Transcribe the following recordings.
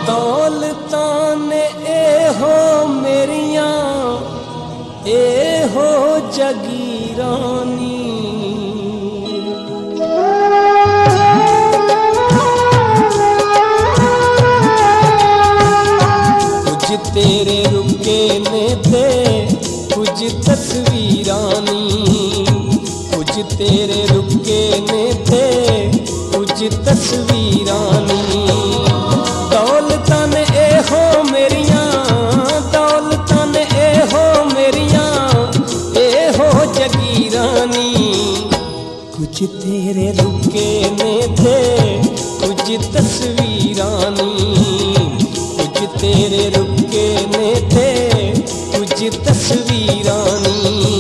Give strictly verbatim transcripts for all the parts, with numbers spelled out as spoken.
दौलतां ने एहो मेरियां एहो जगीरानी कुछ तेरे रुके ने ते कुछ तस्वीरानी कुछ तेरे रुके ने ते कुछ तस्वीरानी दौलतां ने एहो मेरियां दौलतां ने एहो मेरियां एहो जगीरानी कुछ तेरे रुके ने थे कुछ तस्वीरानी कुछ तेरे रुके ने थे कुछ तस्वीरानी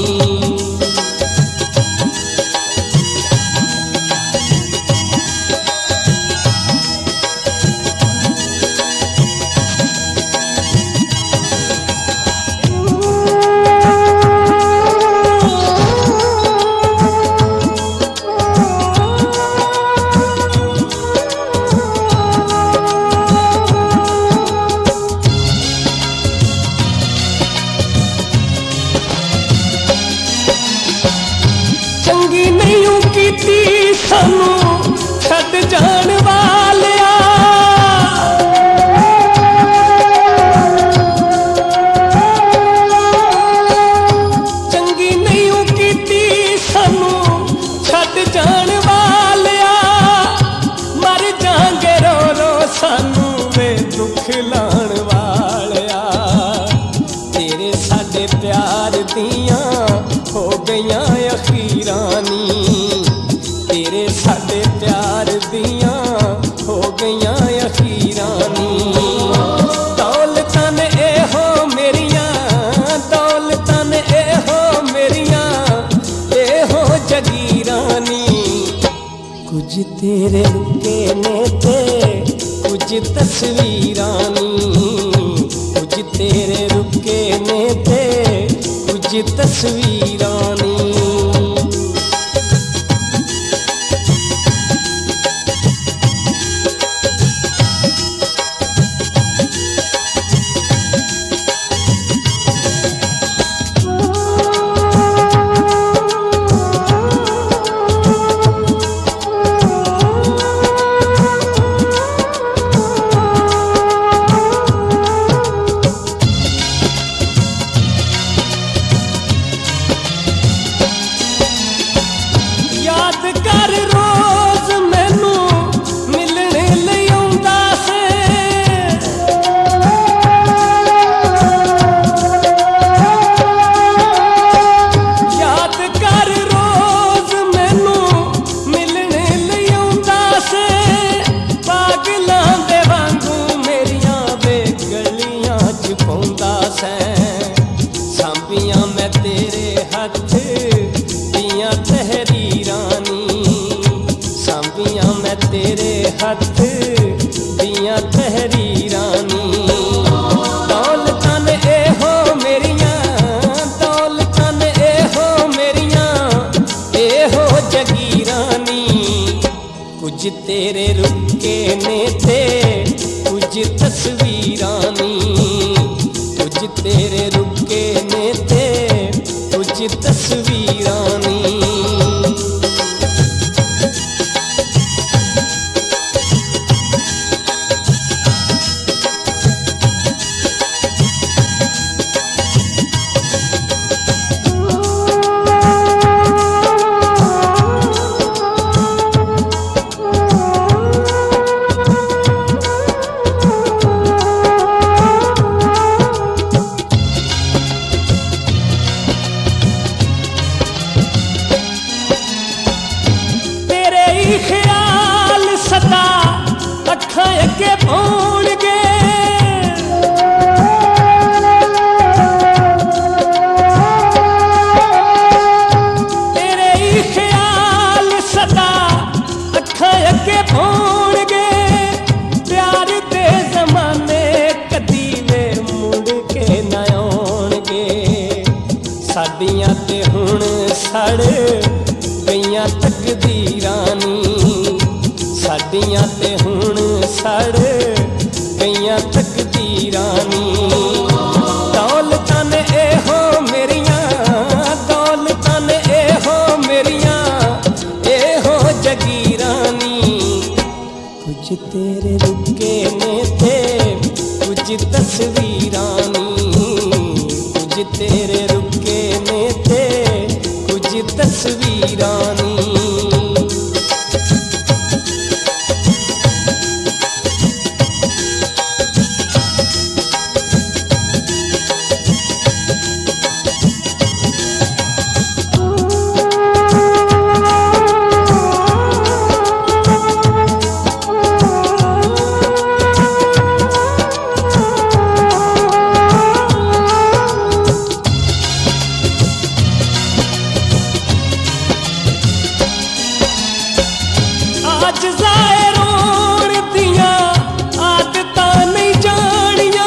सानू छड़ जान वालिया चंगी नहीं कीती सानू छड़ जान वालिया मर जांगे रो रो सानू वे दुख लाण वालिया तेरे साडे प्यार दियां हो गईयां अखीरानी तेरे साडे प्यार दियां हो गईयां अखीरानी दौलतां ने एहो मेरियां दौलतां ने एहो मेरियां एहो जगीरानी कुछ तेरे रुके ने ते कुछ तस्वीरानी कुछ तेरे रुके ने ते कुछ तस्वीरानी सांभियां मैं तेरे हथ दियां तहरीरानी सांभियां मैं तेरे हथ दियां तहरीरानी दौलतां ने एहो मेरियां दौलतां ने एहो मेरियां एहो जगीरानी कुछ तेरे रुके ने थे कुछ तस्वीरानी कुछ तेरे रुके ने थे कुछ तस्वीरानी ख्याल सदा अखां अगे पौणगे तेरे ही ख्याल सदा अखां अगे पौणगे प्यार दे जमाने कदी वे मुड़ के ना आउणगे साडियां ते हुण सड़ गईयां तकदीरानी साडियां ते हुण सड़ गईयां तकदीरां नी। दौलतां ने ए हो मेरियां, दौलतां ने ए हो मेरियां, ए हो जगीरां नी। कुछ तेरे रुके ने थे कुछ तस्वीरां नी, कुछ तेरे रुके ने थे कुछ तस्वीरां नी। आज जाए रोण दियां आदतां नहीं जानियां,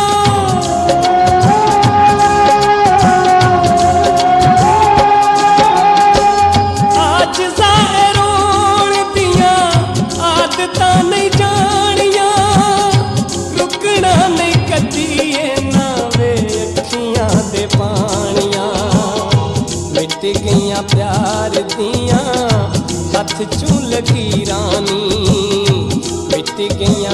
आज जाए रोण दियां आदतां नहीं जानियां। रुकना नहीं कदी ना वे अखियां दे पानियां, मिट गईयां प्यार दियां हथ चू लकीरां नी, मिट गईयां